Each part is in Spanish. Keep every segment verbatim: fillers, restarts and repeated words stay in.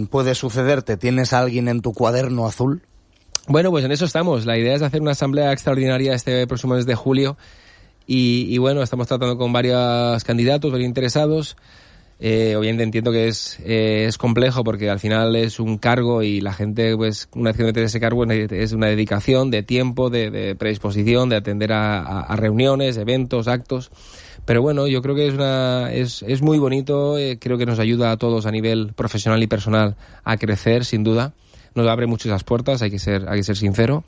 puede sucederte? ¿Tienes a alguien en tu cuaderno azul? Bueno, pues en eso estamos. La idea es hacer una asamblea extraordinaria este próximo mes de julio y, y bueno, estamos tratando con varios candidatos, varios interesados. Eh, obviamente entiendo que es eh, es complejo porque al final es un cargo y la gente, pues, una vez que mete ese cargo es una dedicación de tiempo, de, de predisposición, de atender a, a, a reuniones, eventos, actos. Pero bueno, yo creo que es una es es muy bonito, eh, creo que nos ayuda a todos a nivel profesional y personal a crecer, sin duda. Nos abre muchas las puertas, hay que ser hay que ser sincero.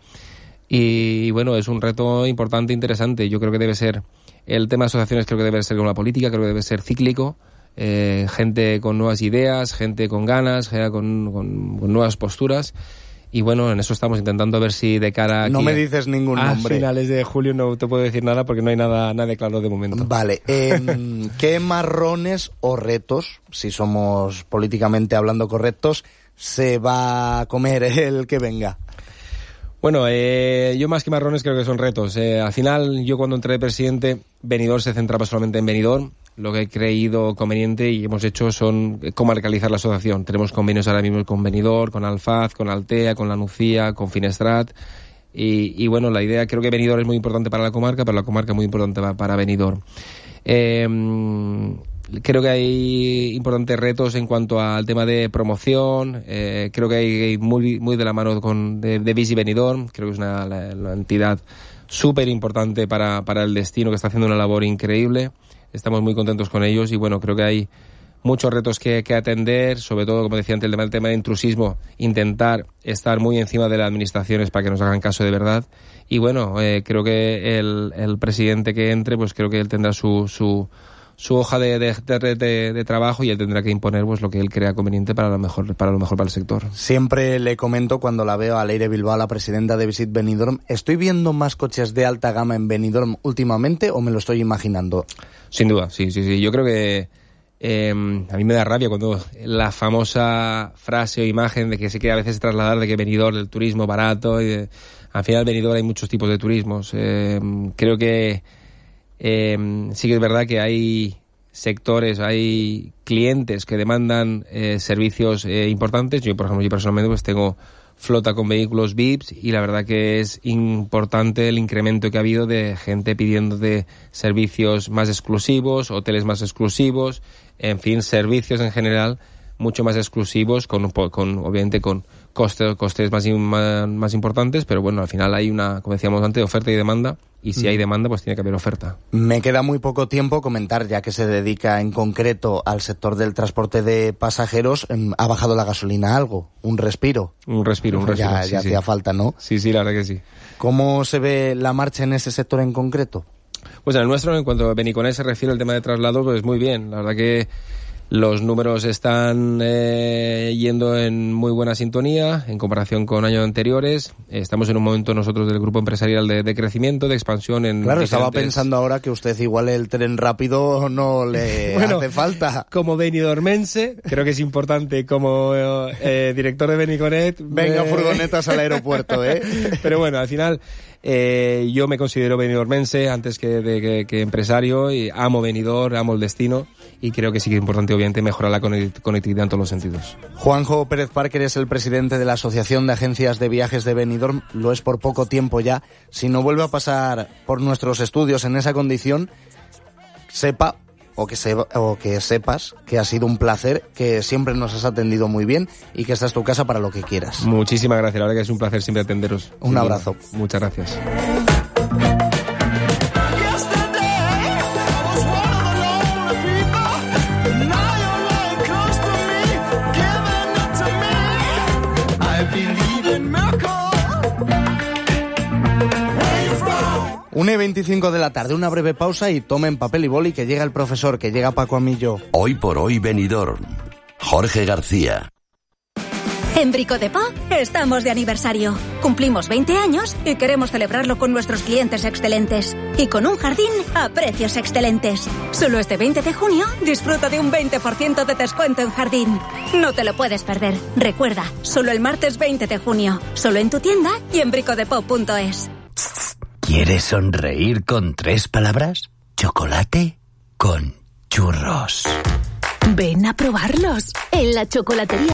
Y, y bueno, es un reto importante, interesante. Yo creo que debe ser, el tema de asociaciones creo que debe ser como la política, creo que debe ser cíclico. Eh, gente con nuevas ideas, gente con ganas, gente con, con, con nuevas posturas. Y bueno, en eso estamos intentando ver si de cara a no me dices ningún a nombre. finales de julio no te puedo decir nada porque no hay nada, nada claro de momento. Vale, eh, ¿qué marrones o retos, si somos políticamente hablando correctos, se va a comer el que venga? Bueno, eh, yo más que marrones creo que son retos. Eh, al final, yo cuando entré de presidente, Benidorm se centraba solamente en Benidorm. Lo que he creído conveniente y hemos hecho son comarcalizar la asociación. Tenemos convenios ahora mismo con Benidorm, con Alfaz, con Altea, con La Nucía, con Finestrat. Y, y bueno, la idea, creo que Benidorm es muy importante para la comarca, pero la comarca es muy importante para Benidorm. Eh, creo que hay importantes retos en cuanto al tema de promoción. Eh, creo que hay muy, muy de la mano con de, de Visi Benidorm. Creo que es una, la, la entidad súper importante para, para el destino, que está haciendo una labor increíble. Estamos muy contentos con ellos y bueno, creo que hay muchos retos que, que atender, sobre todo, como decía antes, el tema, el tema de intrusismo, intentar estar muy encima de las administraciones para que nos hagan caso de verdad. Y bueno, eh, creo que el, el presidente que entre, pues creo que él tendrá su, su, su hoja de, de, de, de, de trabajo y él tendrá que imponer pues lo que él crea conveniente para lo mejor para lo mejor para el sector. Siempre le comento cuando la veo a Leire Bilbao, la presidenta de Visit Benidorm, ¿estoy viendo más coches de alta gama en Benidorm últimamente o me lo estoy imaginando? Sin duda, sí, sí, sí. Yo creo que eh, a mí me da rabia cuando la famosa frase o imagen de que se quiere a veces trasladar de que Benidorm, el turismo barato, y de, al final en Benidorm hay muchos tipos de turismos. Eh, creo que eh, sí que es verdad que hay sectores, hay clientes que demandan eh, servicios eh, importantes. Yo, por ejemplo, yo personalmente pues tengo flota con vehículos V I Ps y la verdad que es importante el incremento que ha habido de gente pidiendo de servicios más exclusivos, hoteles más exclusivos, en fin, servicios en general mucho más exclusivos, con, con obviamente con costes, costes más, más, más importantes, pero bueno, al final hay una, como decíamos antes, oferta y demanda, y si hay demanda, pues tiene que haber oferta. Me queda muy poco tiempo comentar, ya que se dedica en concreto al sector del transporte de pasajeros, ¿ha bajado la gasolina algo? ¿Un respiro? Un respiro, un respiro. Ya, sí, ya sí. hacía falta, ¿no? Sí, sí, la verdad que sí. ¿Cómo se ve la marcha en ese sector en concreto? Pues en el nuestro, en cuanto a Beniconet se refiere al tema de traslado, pues muy bien. La verdad que los números están eh, yendo en muy buena sintonía en comparación con años anteriores. Estamos en un momento nosotros del grupo empresarial de, de crecimiento, de expansión. En claro, diferentes... estaba pensando ahora que usted igual el tren rápido no le bueno, hace falta. Como benidormense, creo que es importante como eh, director de Beniconet. Venga, eh... furgonetas al aeropuerto, ¿eh? Pero bueno, al final eh, yo me considero benidormense antes que, de, que, que empresario y amo Benidorm, amo el destino y creo que sí que es importante obviamente mejorar la conectividad en todos los sentidos. Juanjo Pérez Parker es el presidente de la Asociación de Agencias de Viajes de Benidorm, lo es por poco tiempo ya. Si no vuelve a pasar por nuestros estudios en esa condición, sepa o que, se, o que sepas que ha sido un placer, que siempre nos has atendido muy bien y que esta es tu casa para lo que quieras. Muchísimas gracias, la verdad que es un placer siempre atenderos. Un sí, abrazo. Muchas gracias. una y veinticinco de la tarde, una breve pausa y tomen papel y boli que llega el profesor, que llega Paco Amillo. Hoy por hoy Benidorm. Jorge García. En Brico de Po estamos de aniversario. Cumplimos veinte años y queremos celebrarlo con nuestros clientes excelentes. Y con un jardín a precios excelentes. Solo este veinte de junio disfruta de un veinte por ciento de descuento en jardín. No te lo puedes perder. Recuerda, solo el martes veinte de junio. Solo en tu tienda y en bricodepop punto es. ¿Quieres sonreír con tres palabras? Chocolate con churros. Ven a probarlos en la chocolatería